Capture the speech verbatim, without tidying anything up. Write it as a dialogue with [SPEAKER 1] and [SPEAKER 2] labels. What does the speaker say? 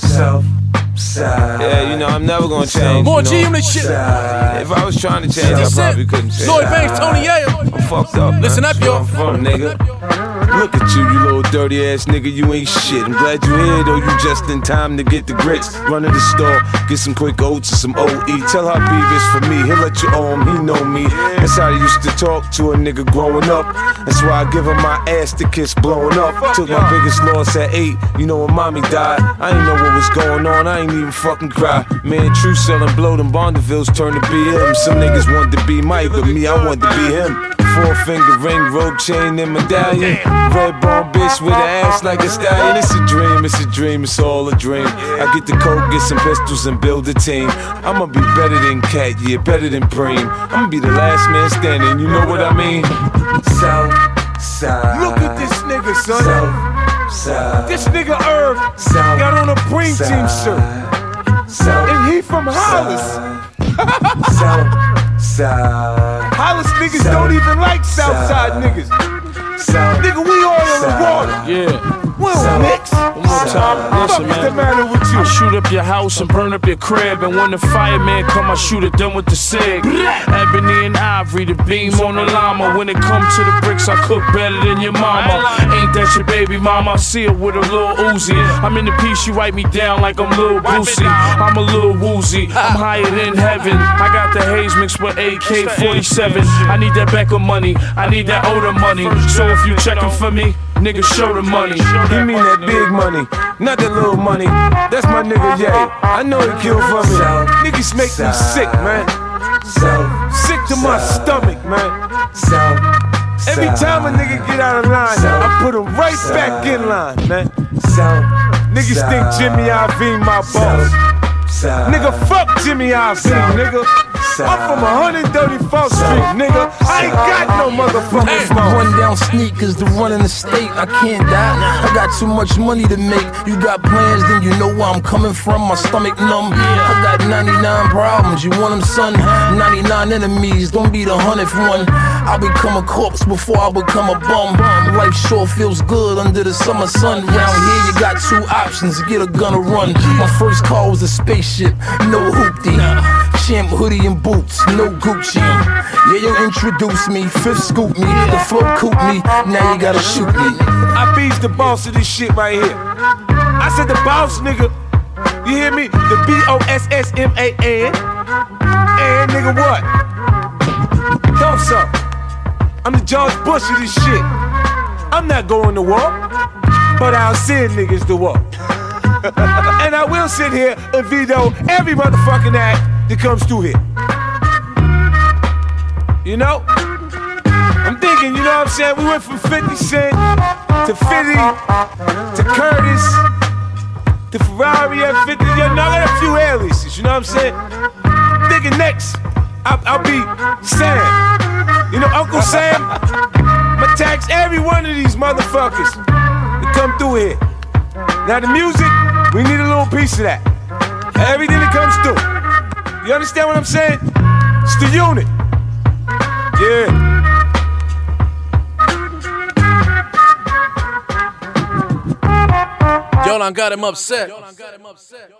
[SPEAKER 1] South Side.
[SPEAKER 2] Yeah, you know, I'm never gonna change.
[SPEAKER 3] More
[SPEAKER 2] you know?
[SPEAKER 3] G-Unit shit.
[SPEAKER 2] If I was trying to change, I probably couldn't change.
[SPEAKER 3] Lloyd Banks, Tony Yayo.
[SPEAKER 2] I'm fucked up.
[SPEAKER 3] Listen
[SPEAKER 2] man.
[SPEAKER 3] up, yo.
[SPEAKER 2] I'm from, nigga. Look at you, you little dirty ass nigga, you ain't shit. I'm glad you here though, you just in time to get the grits. Run to the store, get some quick oats and some O E. Tell her Beavis for me, he'll let you own him, he know me. That's how they used to talk to a nigga growing up. That's why I give her my ass to kiss blowing up. Took my biggest loss at eight, you know when mommy died. I ain't know what was going on, I ain't even fucking cry. Man, true selling blow, them Bondavilles turned to be him. Some niggas wanted to be Mike, but me, I wanted to be him. Four finger ring, rope chain, and medallion. Red bone bitch with an ass like a stallion. It's a dream, it's a dream, it's all a dream. I get the coke, get some pistols, and build a team. I'ma be better than Cat, yeah, better than Preem. I'ma be the last man standing, you know what I mean?
[SPEAKER 1] South Side.
[SPEAKER 2] Look at this nigga, son.
[SPEAKER 1] South Side.
[SPEAKER 2] This nigga Irv
[SPEAKER 1] South
[SPEAKER 2] got on a Preem team shirt.
[SPEAKER 1] South
[SPEAKER 2] And he from Hollis.
[SPEAKER 1] South Side.
[SPEAKER 2] Hollis niggas
[SPEAKER 1] South
[SPEAKER 2] don't even like Southside
[SPEAKER 1] Side.
[SPEAKER 2] niggas.
[SPEAKER 1] South
[SPEAKER 2] Nigga, we all in the water.
[SPEAKER 3] Yeah.
[SPEAKER 2] We don't mix.
[SPEAKER 3] One more time.
[SPEAKER 2] What the
[SPEAKER 3] Listen,
[SPEAKER 2] fuck is the
[SPEAKER 3] man.
[SPEAKER 2] matter with you?
[SPEAKER 3] I shoot up your house and burn up your crib, and when the fireman come, I shoot at them with the cig. Ebony and Ivory, the beam on the llama. When it come to the bricks, I cook better than your mama. Ain't that your baby mama? I see her with a little Uzi. I'm in the piece, you write me down like I'm Lil Boosie. I'm a little woozy, I'm higher than heaven. I got the haze mixed with A K forty-seven. I need that Becker money, I need that older money. So if you checking for me, nigga, show the money.
[SPEAKER 2] He mean that big money, not that little money. That's my nigga, yeah. I know he killed for me. Niggas make me sick, man.
[SPEAKER 1] South
[SPEAKER 2] Sick to my stomach, man.
[SPEAKER 1] South
[SPEAKER 2] Every time a nigga get out of line, I put him right back in line, man.
[SPEAKER 1] South
[SPEAKER 2] Niggas think Jimmy Iovine my boss.
[SPEAKER 1] Side.
[SPEAKER 2] Nigga, fuck Jimmy Iovine, nigga. I'm from one thirty-fourth Street, nigga. I ain't got no motherfucking smoke.
[SPEAKER 4] Run down sneakers to run in the state. I can't die. I got too much money to make. You got plans, then you know where I'm coming from. My stomach numb. I got ninety-nine problems. You want them, son? ninety-nine enemies. Don't be the hundredth one. I'll become a corpse before I become a bum. Life sure feels good under the summer sun. Round here, you got two options: get a gun or run. My first car was a spaceship, no hoopty. Champ hoodie and boots, no Gucci. Yeah, you introduced me, fifth scoop me, the flow coop me. Now you gotta shoot me.
[SPEAKER 2] I be's the boss of this shit right here. I said the boss, nigga. You hear me? The B O S S M A N. And nigga what? Don't so. I'm the George Bush of this shit. I'm not going to war, but I'll send niggas to war. And I will sit here and veto every motherfucking act that comes through here. You know? I'm thinking, you know what I'm saying? We went from fifty Cent to fifty to Curtis to Ferrari at fifty. You know, I got a few aliases, you know what I'm saying? I'm thinking next, I'll, I'll be Sam. You know, Uncle Sam? I'ma tax every one of these motherfuckers that come through here. Now the music, we need a little piece of that. Everything that comes through. You understand what I'm saying? It's the unit. Yeah.
[SPEAKER 3] Y'all done got him upset.